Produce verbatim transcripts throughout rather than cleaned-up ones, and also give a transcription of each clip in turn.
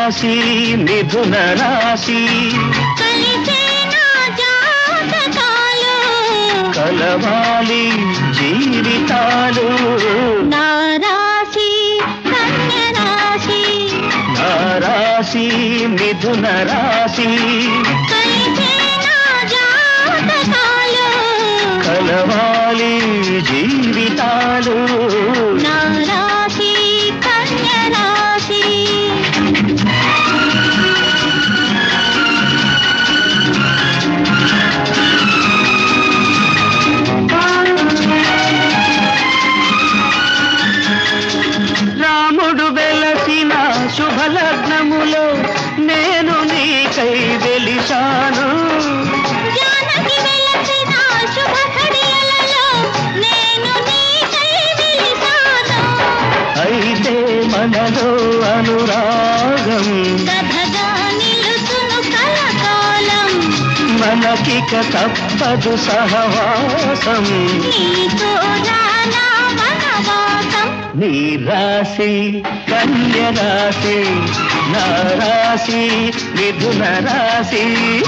రాశి మిథున రాశి కలవాలి జీవితాలు నా రాశి కన్య రాశి నా రాశి మిథున రాశి కలవాలి జీవితాలు నా రాశి కన్య రాశి రాముడు వెలసిన శుభలగ్నములో నేను నీకై వెలిశాను అయితే మనలో అనురాగం మనకిక తప్పదు సహవాసం నీ రాశి కన్య రాశి నా రాశి మిథున రాశి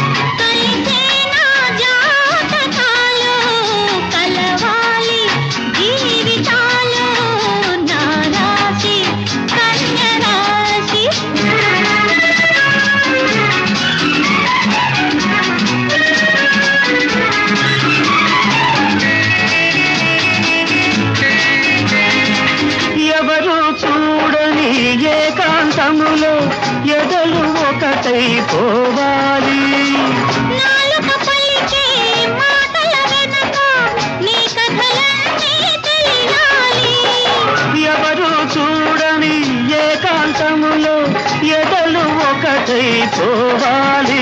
ఏకాంతములో ఎదలు ఒకటై పోవాలి ఎవరు చూడని ఏకాంతములో ఎదలు ఒకటై పోవాలి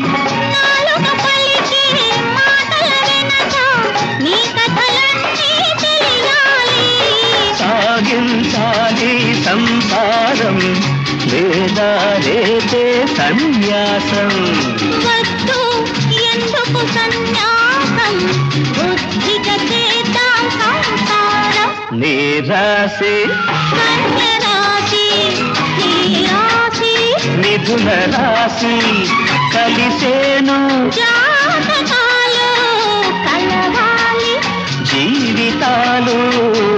సాగించాలి సంసారం లేదా రేపే సన్యాసం వద్దు ఎందుకు సన్యాసం బుద్ధిగా చేద్దాం సంసారం నీ రాశి కన్య రాశి నీ రాశి మిథున రాశి కలిసేను జాతకాలు కలవాలి జీవితాలు